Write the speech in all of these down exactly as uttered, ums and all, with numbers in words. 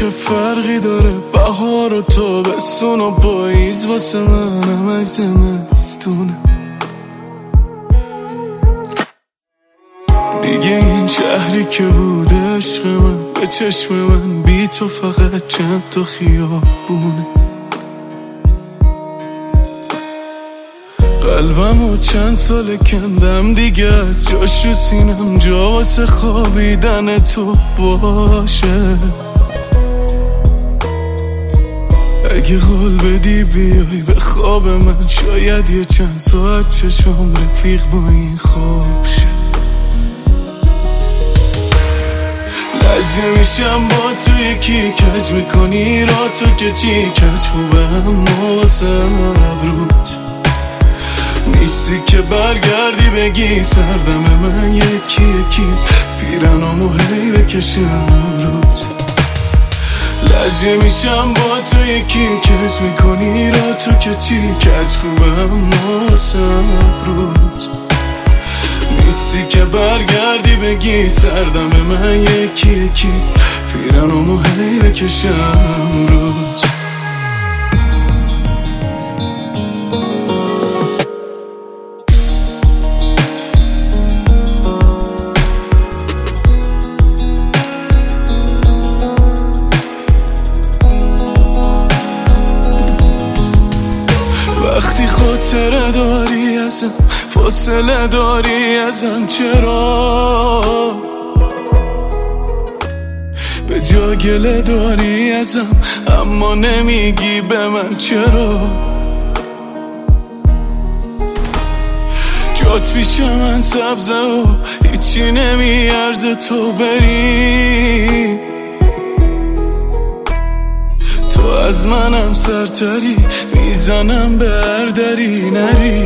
چه فرقی داره بهار و تابستون و پاییز واسه من همش زمستونه. دیگه این شهری که بود عشق من به چشم من بی تو فقط چند تا خیابونه. قلبمو چند سال کندم دیگه از جاش رو سینم جا واسه خوابیدن تو باشه. اگه قول بدی بیای به خواب من شاید یه چند ساعت چشم رفیق با این خواب شه. لج نمیشم با تو یکی کج میکنی را تو که چی کج خوبه اما واسه ابروت نیستی که برگردی بگی سردم من یکی یکی پیرنامو هی بکشم روت. لج میشم با تو یکی کج میکنی را تو که چی کج خوبه اما واسه ابروت نیستی که برگردی بگی سردم من یکی یکی پیرنامو هی بکشم روت. وقتی خاطره داری ازم فاصله داری ازم چرا به جا گله داری ازم اما نمیگی به من چرا. جات پیش من سبزه و هیچی نمیارزه تو بری. تو از منم سرتری میزنم به هر دری نری.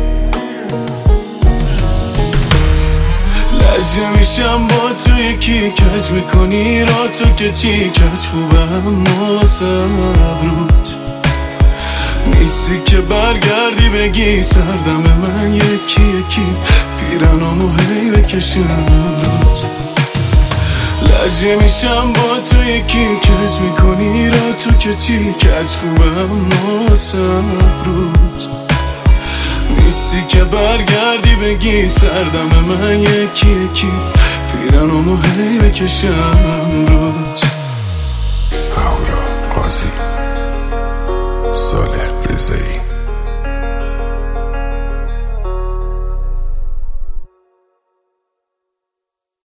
لج میشم با تو یکی کج میکنی را تو که چی کج خوبه اما واسه ابروت نیستی که برگردی بگی سردم من یکی یکی پیرنامو هی بکشم روت. لج میشم با تو یکی کج میکنی را تو که چی کج خوبه اما واسه ابروت نیستی که برگردی بگی سردم من یکی یکی پیرنامو هی بکشم روت. اهورا قاضی